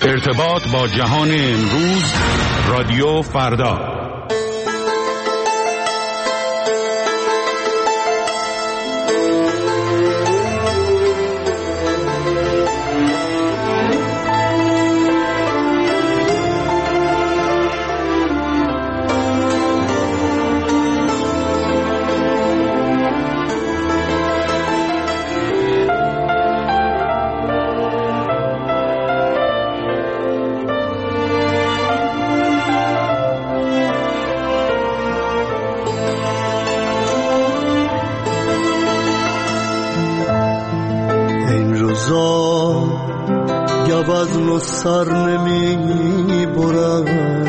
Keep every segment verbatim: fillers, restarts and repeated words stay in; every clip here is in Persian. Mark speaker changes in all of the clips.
Speaker 1: ارتباط با جهان امروز، رادیو فردا.
Speaker 2: گوزن سر نمی برم،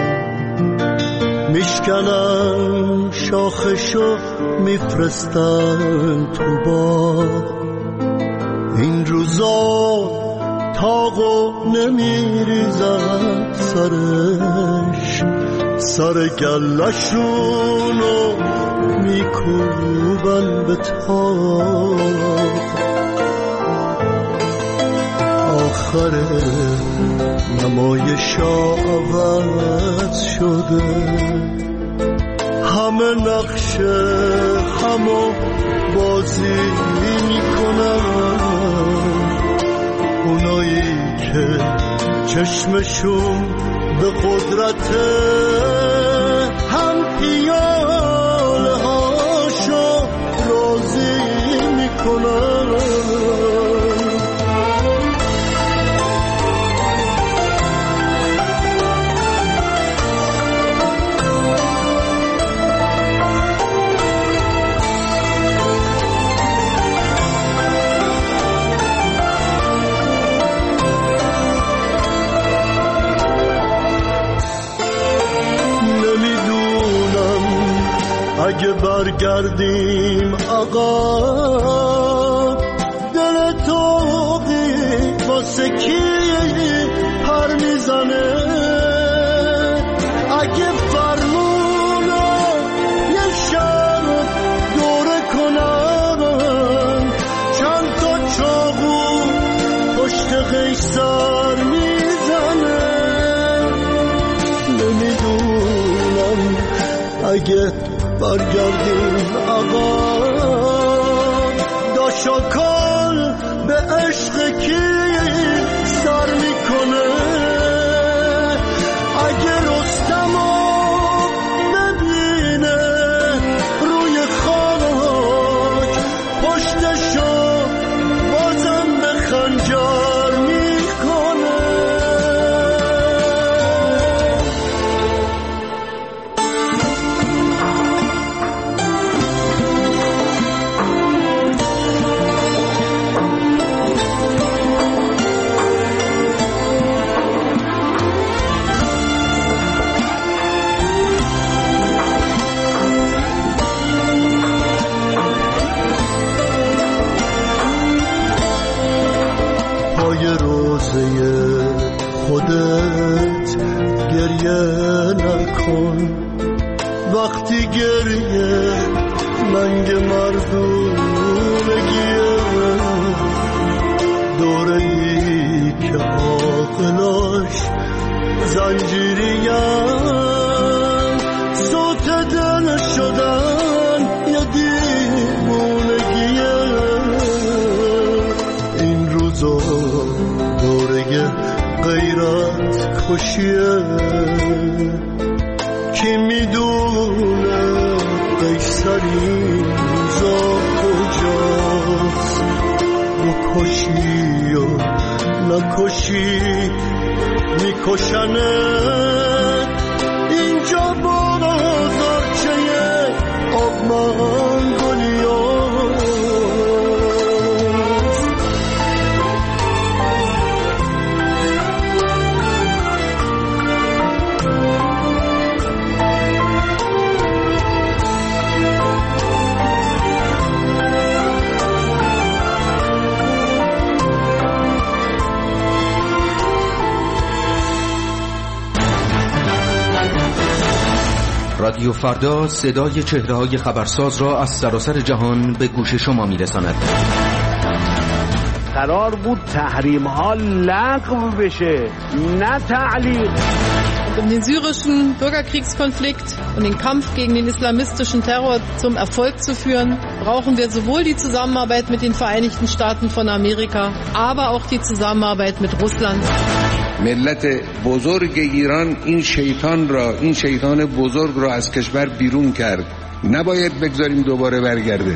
Speaker 2: میشکنم شاخشو میفرستن تو باغ. این روزا تاقو نمیریزن سرش، سر گلشونو میکوبن به تاق. آخره نمایشا عوض شده، همه نقشه همو بازی میکنن. اونایی که چشمشون به قدرته، هم پیاله هاشو راضی میکنن. اگه برگردیم عقب، دل توقی واسه کی پر میزنه؟ اگه فرمونو یه شهر دوره کنن، چند تا چاقو پشت قیصر میزنه. نمیدونم اگه برگردیم عقب، داشاکال به عشق کی سر میکنه؟ اگه رستمو ببینه روی خاک، پشتشو بازم به خنجر میکنه. خودت گریه نکن، وقتی گریه منگ مردونگیه. دوره ای که عاقلاش زنجیریم، صوت دل شدن یه دیوونگیه. این روزا دوره غیرت کشیه، کی میدونه قیصری روزا کجاست؟ بکشی و نکشی میکشنه. اینجا بازارچه آب منگولیاست.
Speaker 3: رادیو فردا صدای چهره‌های خبرساز را از سراسر جهان به گوش شما می‌رساند.
Speaker 4: قرار بود تحریم ها لغو بشه، نه تعلیق.
Speaker 5: Um den syrischen Bürgerkriegskonflikt und den Kampf gegen den islamistischen Terror zum Erfolg zu führen, brauchen wir sowohl die Zusammenarbeit mit den Vereinigten Staaten von Amerika, aber auch die Zusammenarbeit mit Russland.
Speaker 6: ملت بزرگ ایران این شیطان را، این شیطان بزرگ را از کشور بیرون کرد. نباید بگذاریم دوباره برگرده.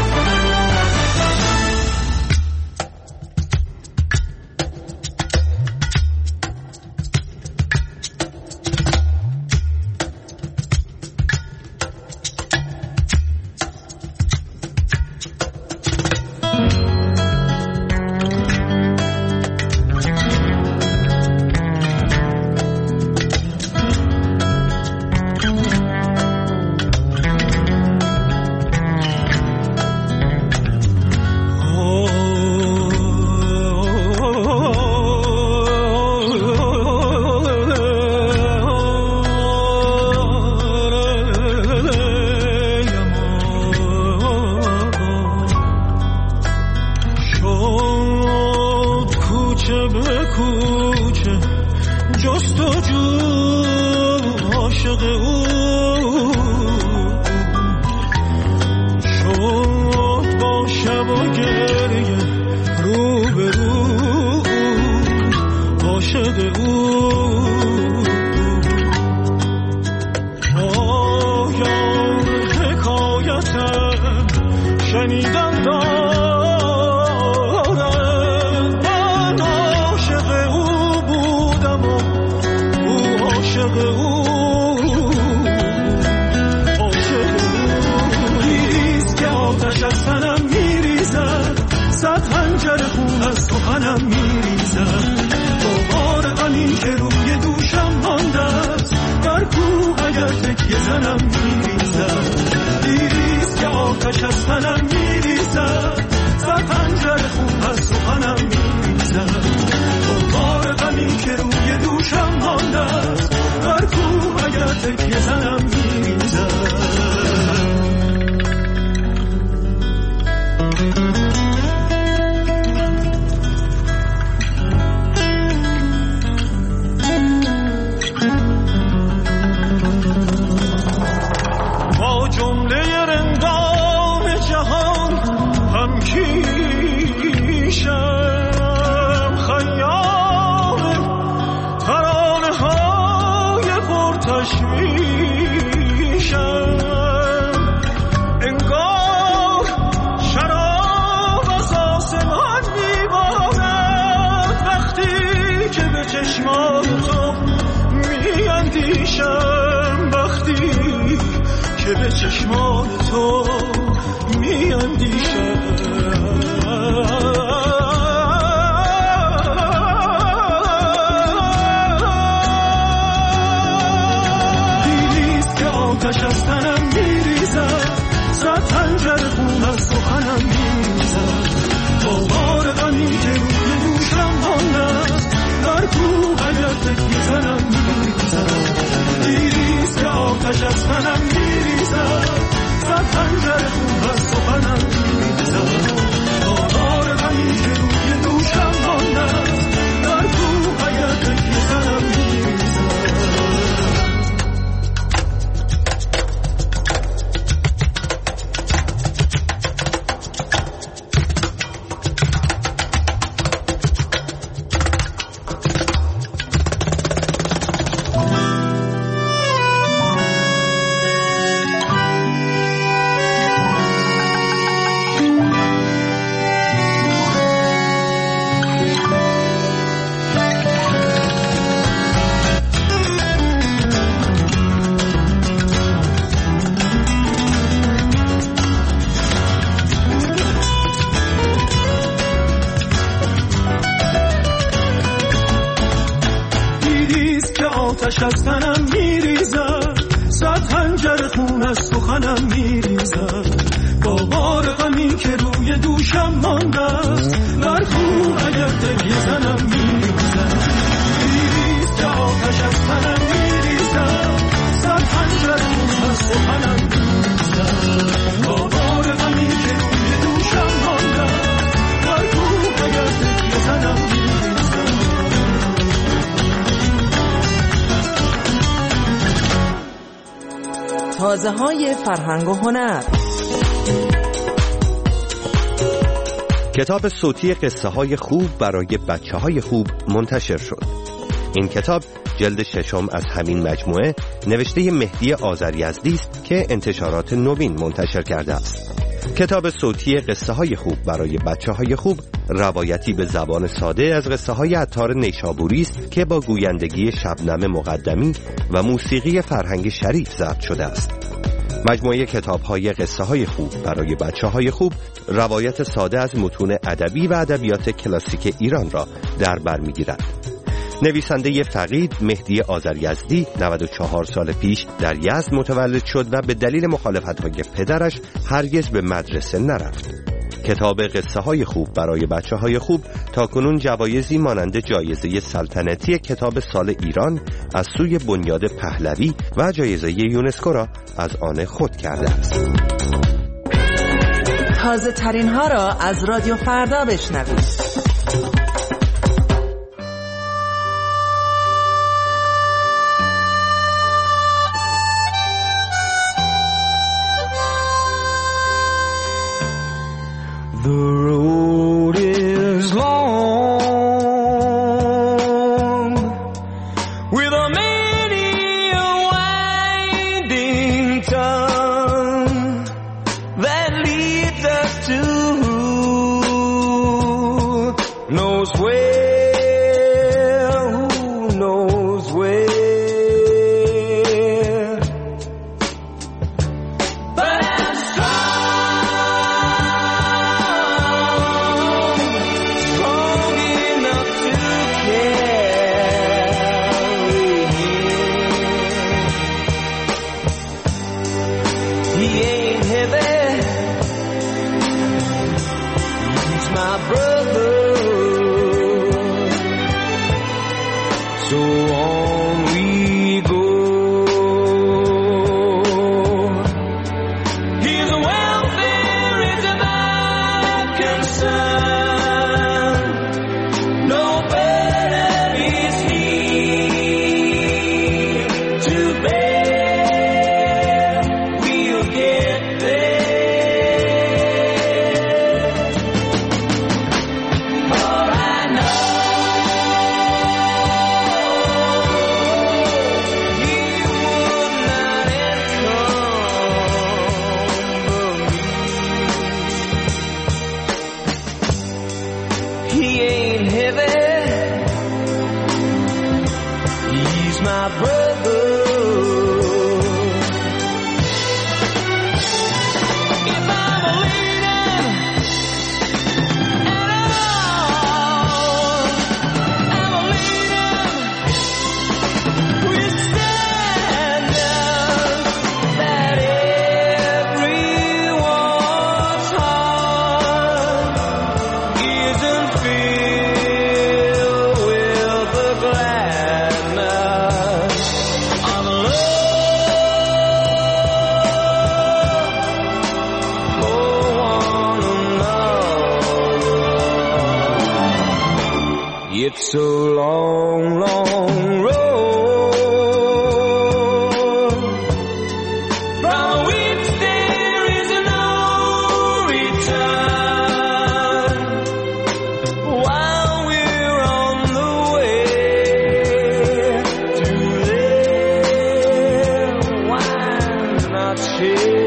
Speaker 2: آتش از تنم میریزد، صد خنجر خون از سخنم میریزد، با بار غمی که روی دوشم مانده است، بر خون اگر تکیه زنم میریزد. میریز که آتش از تنم میریزد، صد خنجر خون از سخنم میریزد، با بار غمی که روی دوشم مانده است، بر خون اگر
Speaker 7: تازه‌های فرهنگ و هنر.
Speaker 8: کتاب صوتی قصه های خوب برای بچه های خوب منتشر شد. این کتاب جلد ششم از همین مجموعه نوشته مهدی آذریزدی است که انتشارات نوین منتشر کرده است. کتاب صوتی قصه های خوب برای بچه های خوب روایتی به زبان ساده از قصه های عطار نیشابوری است که با گویندگی شبنم مقدمی و موسیقی فرهنگ شریف ضبط شده است. مجموعه کتاب‌های قصه‌های خوب برای بچه‌های خوب روایت ساده از متون ادبی و ادبیات کلاسیک ایران را در بر می‌گیرد. نویسنده فقید مهدی آذریزدی نود و چهار سال پیش در یزد متولد شد و به دلیل مخالفت‌های پدرش هرگز به مدرسه نرفت. کتاب قصه‌های خوب برای بچه‌های خوب تاکنون جوایزی مانند جایزه سلطنتی کتاب سال ایران از سوی بنیاد پهلوی و جایزه یونسکو را از آن خود کرده است.
Speaker 7: تازه ترین ها را از رادیو فردا بشنوید.
Speaker 2: The road is long with a many a winding tongue that leads us to who knows where, who knows where. But I'm It's a long, long road from which there is no return. While we're on the way to there, why not share?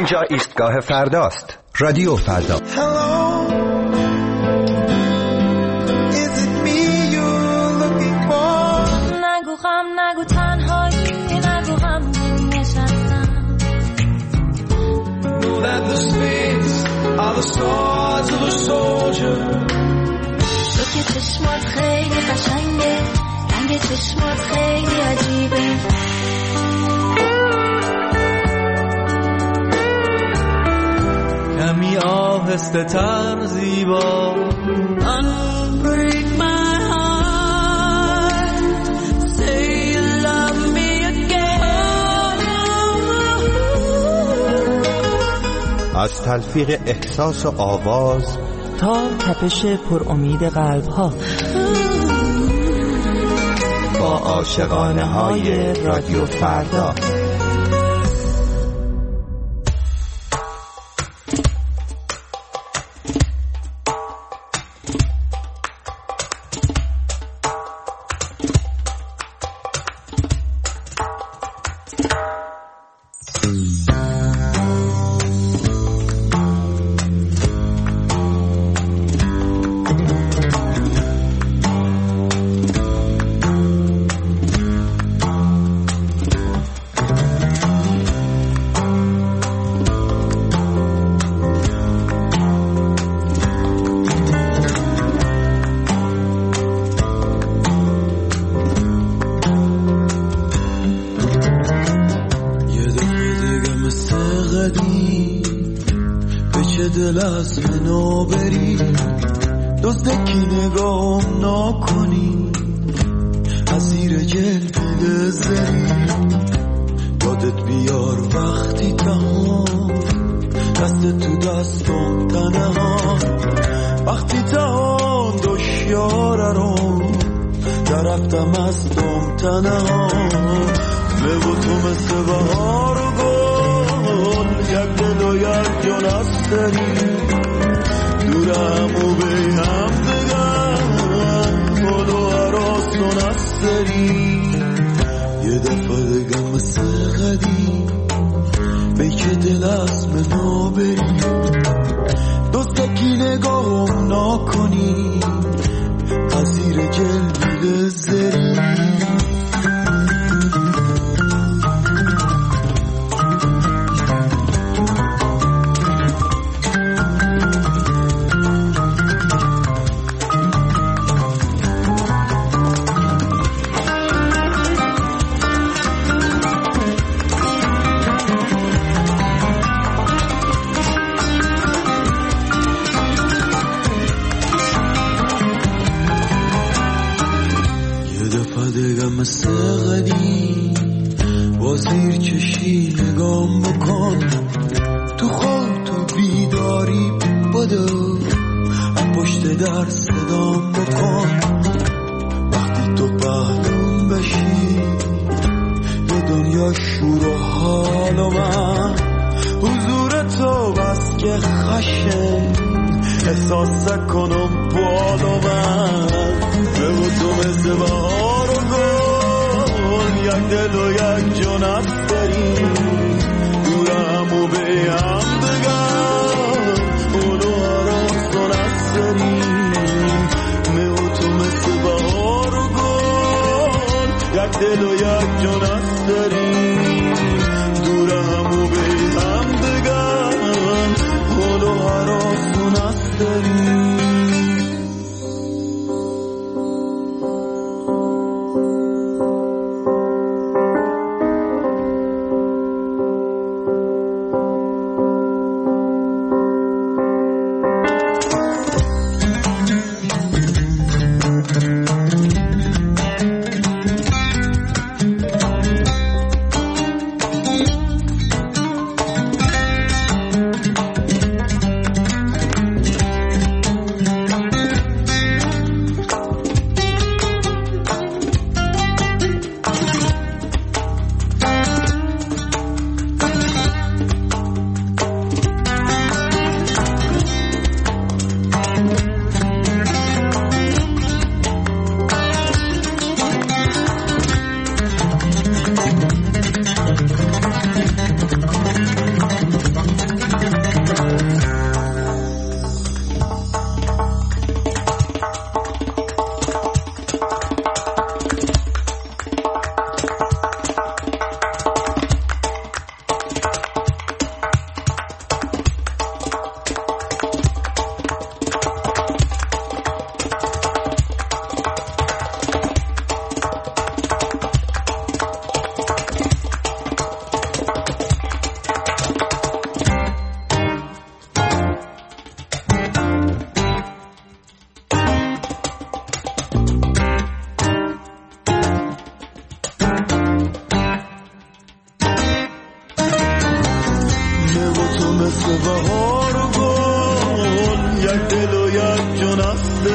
Speaker 8: اینجا ایستگاه فرداست. رادیو فردا.
Speaker 9: نگو غم، نگو تنهایی، نگو غم نشستم.
Speaker 2: Know that the spades are the swords of a soldier.
Speaker 9: تو که چشمات خیلی قشنگه، رنگ چشمات خیلی عجیبه.
Speaker 2: کمی آهسته تر زیبا.
Speaker 9: Unbreak my heart, say you love me again.
Speaker 8: از تلفیق احساس و آواز
Speaker 7: تا تپش پر امید قلب ها،
Speaker 8: با عاشقانه های رادیو فردا.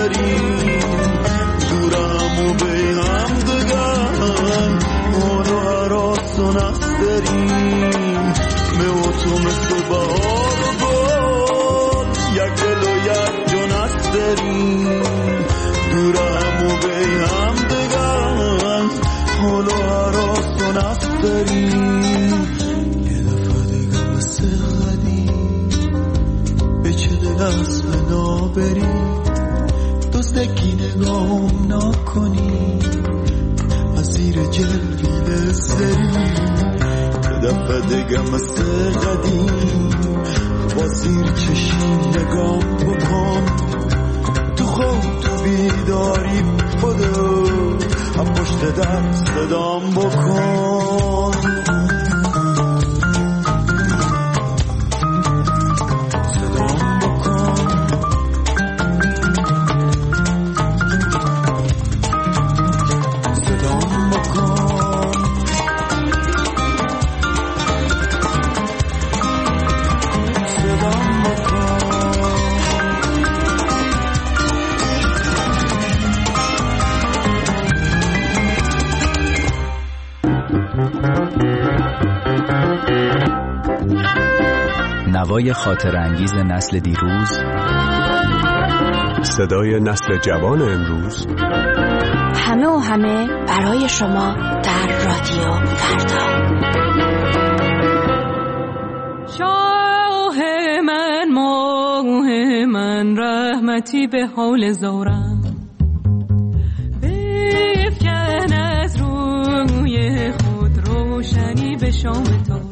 Speaker 2: داریم دورم و به هم دگم حالا حراس و نست داریم به او تو مثل بهار و گل یک دل و یک جان است داریم دورم و به هم دگم حالا حراس و نست داریم یه دفعه دیگه مثل قدیم به چه دل از فنا بریم دزدکی نگاهم نکنی از زیر جلویل سریم یه دفعه دیگه مثل قدیم با زیر چشم نگام بکن تو خواب تو بیداری خودو هم پشت در صدام بکن صدام بکن صدام بکن صدام بکن
Speaker 10: نوای خاطر انگیز نسل دیروز،
Speaker 1: صدای نسل جوان امروز،
Speaker 11: همه و همه برای شما در رادیو فردا.
Speaker 9: شاه من ماه من رحمتی به حال زارم بفکن از روی خود روشنی به شام تارم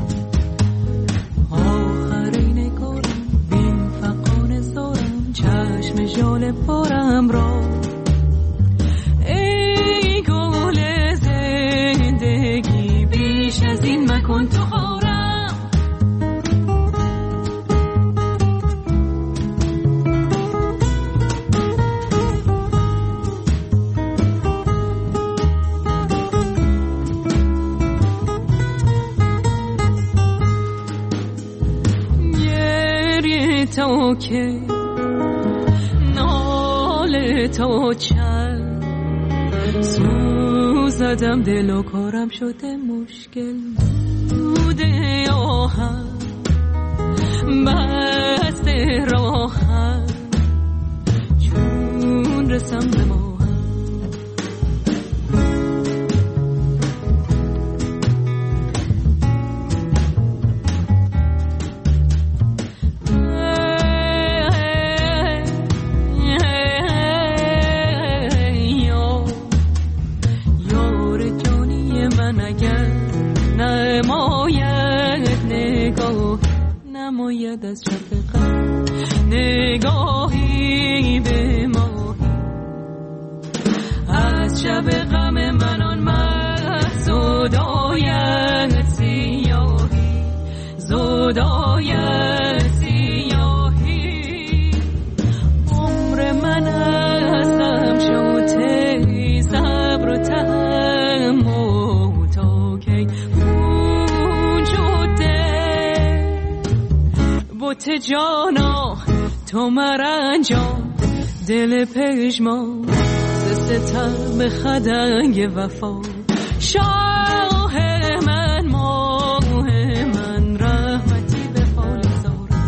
Speaker 9: آخرین کارم بین فقان زارم چشم ژاله پارم را ای گل زندگی بیش از این مکن تو خارم تو که ناله تو چند سوزدم دل و کارم شده مشکل بوده آهم بسته راهم چون رسم به ماهم نماید از شفقت نگاهی به ماهی از شب غم من آن مست زداید سیاهی زداید سیاهی عمر من هستم شوته صبر و تحمل تا کی خون شده بوت جانا تو مرنجان دل پژمان ستم به خدنگ وفا شاه من ماه من رحمتی به حال زارم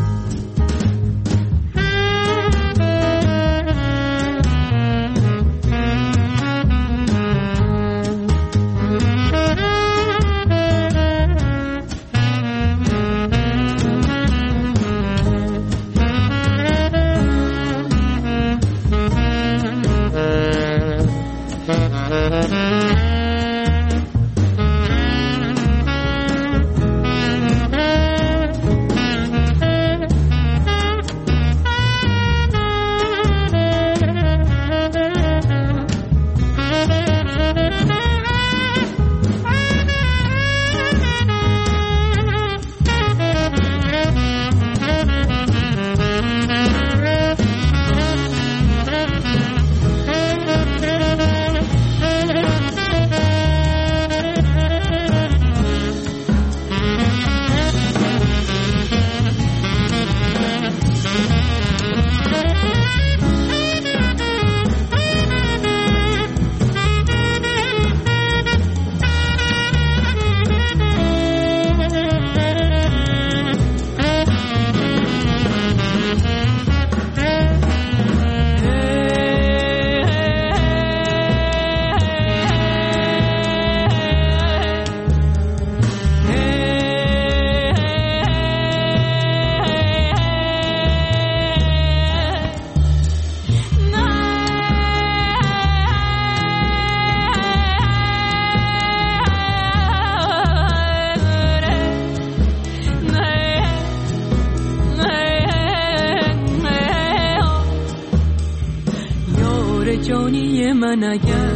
Speaker 9: جانی من اگر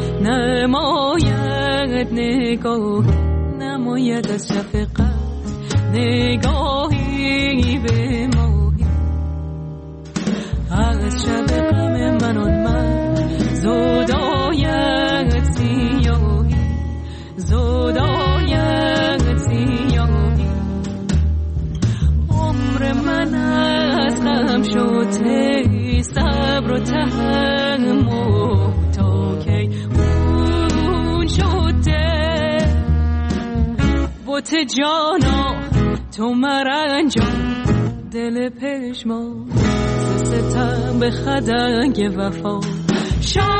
Speaker 9: نماید نگاه نماید از شفقت نگاهی به ماهی از شب غم من آن من زوداید سیاهی زوداید سیاهی عمر من از غم شده صبر و تحمل تا کی اون شده بوت جانا تو مرنجان دل پشما ستم به خدنگ وفا شا